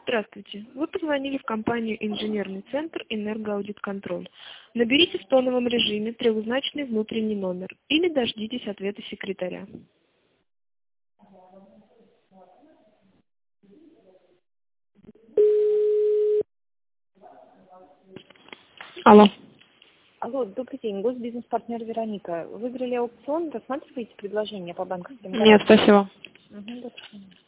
Здравствуйте. Вы позвонили в компанию «Инженерный центр Энергоаудитконтроль». Наберите в тоновом режиме трехзначный внутренний номер или дождитесь ответа секретаря. Алло. Алло, добрый день, госбизнес-партнер Вероника. Выиграли аукцион, рассматриваете предложение по банковским Нет, гарантиям? спасибо. Угу, до свидания.